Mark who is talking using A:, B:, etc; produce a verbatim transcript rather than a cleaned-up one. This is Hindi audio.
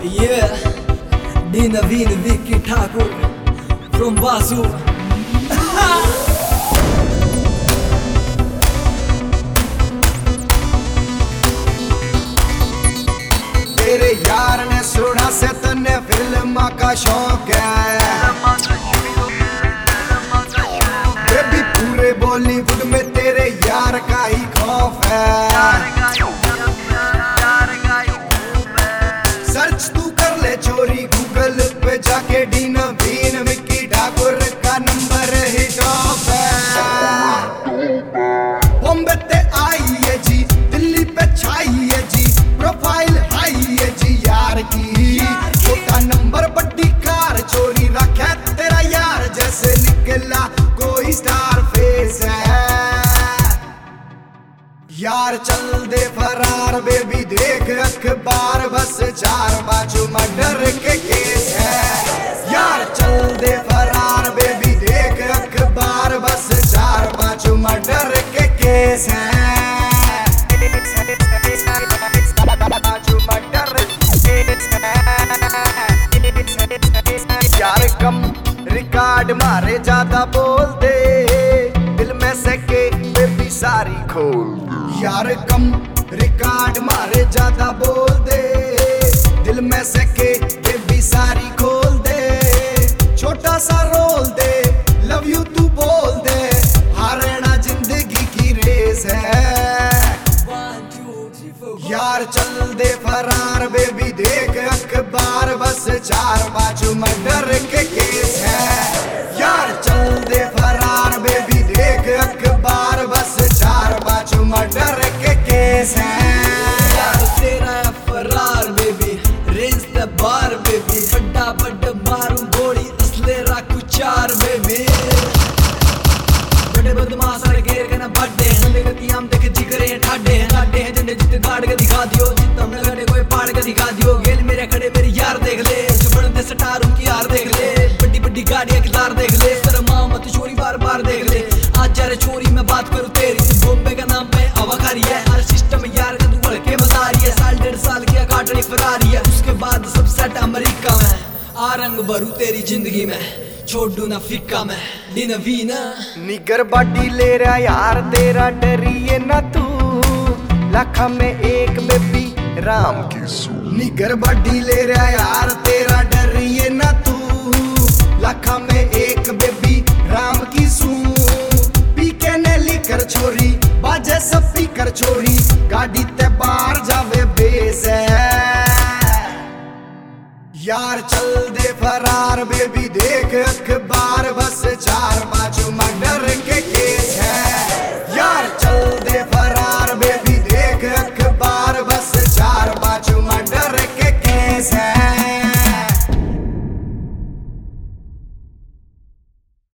A: Yeah, Dina Vina Vicky Thakur from Basu.
B: तेरे यार ने सुना से तन्ने फिल्म का शौक है, बेबी पूरे बॉलीवुड में तेरे यार का ही खौफ है। सर्च तू कर ले चोरी गूगल पे जाके, डीना वीन विक्की ठाकुर का नंबर ही टॉप है। बॉम्बे ते आई है जी, दिल्ली पे छाई है जी, प्रोफाइल हाई है जी यार की। छोटा नंबर बड्डी कार चोरी रखा तेरा यार, जैसे निकला कोई स्टार फेस है। यार चल दे फरार बेबी देख अखबार, बस चार बाजू मर्डर के केस है। यार चल दे फरार बेबी देख अखबार, बस चार बाजू मर्डर के केस है। यार कम रिकॉर्ड मारे ज्यादा बोल दे, दिल में से के बेबी सारी खोल। यार कम रिकॉर्ड मारे ज्यादा बोल दे, दिल में से के बेबी सारी खोल दे। छोटा सा रोल दे, लव यू तू बोल दे, हारना जिंदगी की रेस है। यार चल दे फरार बेबी देख अखबार, बस चार बाजू मर्डर के केस है। यार चल दे फरार बेबी देख अखबार, बस चार बाजू मर्डर के केस है।
A: यार तेरा है फरार baby, range the bar baby, बड्डा बड्डा मारूं गोली असले राखू चार बेबी। बड़े बदमाश सारे घेर के ना बड्डे हैं, देख हम देख जिगरे ठाडे हैं, ठाडे हैं झंडे जितने गाड़ के दिखा दियो, जितना हमने गड़े कोई पाड़ के दिखा दियो। गेल मेरे खड़े मेरी यार देख ले, जुबड़े स्टार उनकी यार देख ले, बड़ी बड़ी गाड़ियां की तार देख ले, तेरा माँ मत छोरी बार बार देख ले। आज यार छोरी मैं बात करूं तेरी, बॉम्बे का नाम पे अवाकारी है, हर सिस्टम यार का तू के बता रही है। साल डेढ़ साल की काटड़ी फरारी है, उसके बाद सब सेट अमेरिका में। आ रंग भरू तेरी जिंदगी में, छोड़ दूं ना फिक्का में, डीना वीना।
B: निगर बाडी ले रहा यार तेरा, डरिए ना तू, लाखा में एक बेबी राम की सू। निगर बाडी ले रहा यार तेरा, डरिए ना तू, लाखा में एक बेबी राम की सू। पीके ने लिकर छोरी बाजे सब पी कर छोरी, गाड़ी ते बाहर जावे बेस है। यार चल दे फरार बेबी देख अखबार,